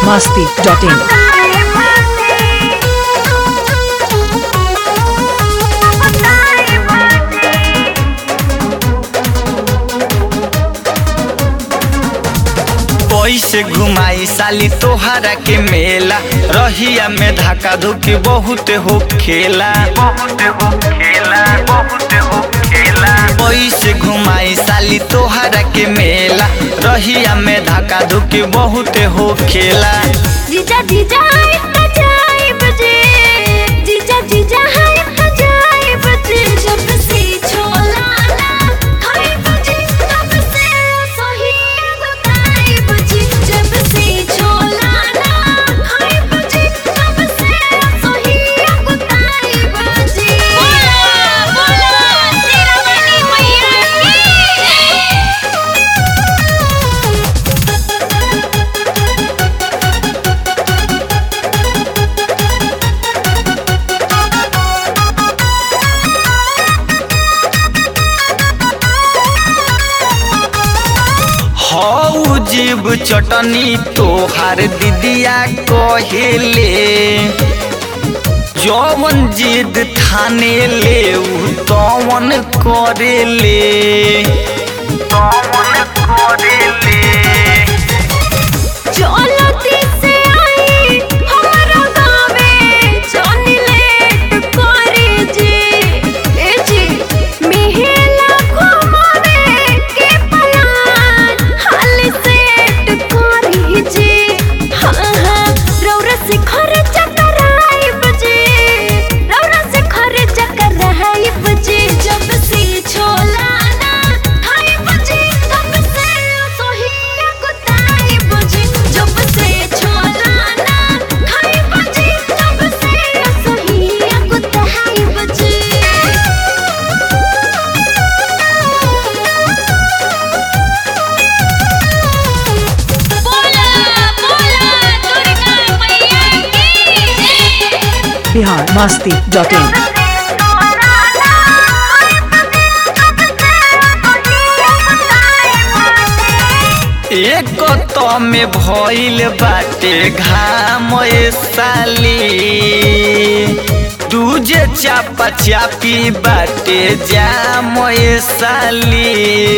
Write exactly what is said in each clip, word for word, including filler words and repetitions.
masti dot in. कैसे घुमाई साली तोहरा के मेला रहिया में धक्का धुकी बहुत हो खेला बहुत हो खेला बहुत हो खेला कैसे घुमाई साली तोहरा के मेला रहिया में धक्का धुकी बहुत हो खेला। जीजा जीजा जाए बजे जीजा जीजा जाए बजे जब से छोला ना खाए बजे तब से सही बताए बजे जब से छोला ना खाए बजे तब से सही बताए बजे। बोला बोला तेरा वाली मैया हऊ जीव चटनी तोहार दीदिया कहेले जौवन जिद थाने ले तौवन करेले तौवन करेले। चलती से आई हमारा गावे जानी लेट करे जी ए जी मेहला घुमावे के पलान हाल सेट करी जी हाँ हाँ रौरा से खरे चक्कर आई बजे रौरा से खरे चक्कर आई बजे जब से छोला ना खाई बजे तब से सोही कुताई बजे जब से छोला ना खाई बजे तब से सोही कुताई बजे। बोला बोला दुर्गा मैया की Bihar masti dot in. एक तो में भइल बाटे घाम साली दूजे चापा चापी बाटे जाम साली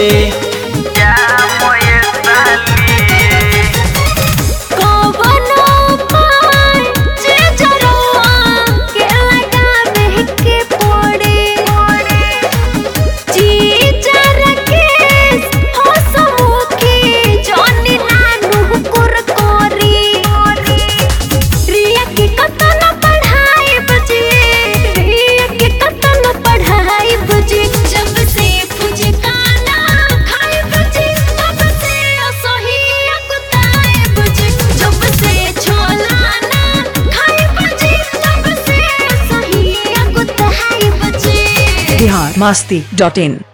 जाम साली। कवनो पार जे जरवा के लगावे के पड़े जीजा रकेश हो समुखी जानी नानू कुर कोरी रिया के कतन पढ़ाई बजे रिया के कतन पढ़ाई बजे जब से पूजे काना खाए बजे तब से सही कुताए बजे जब से छोला ना खाए बजे तब से सही कुताए बजे। Bihar masti dot in.